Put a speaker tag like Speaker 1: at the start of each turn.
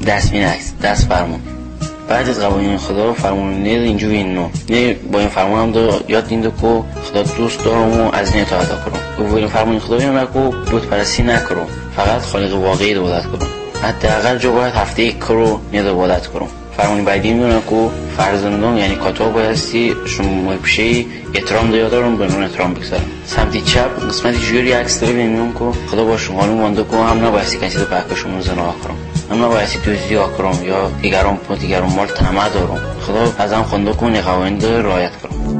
Speaker 1: دست بین عکس دست فرمون. بعد از قوانین خدا فرمون نه اینجوری اینو نه با این فرمون هم دو یاد دیندو کو خدا دوست دارم و از نه اطاعت کنم. و این فرمون خدا میگه کو بت پرستی نکنم، فقط خالق واقعی رو عبادت کنم. حداقل جو باید هفته یک رو نیاز عبادت کنم. فرمون بعدی میگه کو فرزندان یعنی کاتو بایستی شما پیشی احترام دارم به اون احترام بگذارم. سمت چپ قسمتی جوری عکس داره میبینم کو خدا با شما رو مونده کو هم نبایستی کسی رو بک شما زنا کنم، هم نبایستی دوزی کنم یا دیگران مال طمع دارم. خدا ازم خونده کو قوانین رعایت کنم.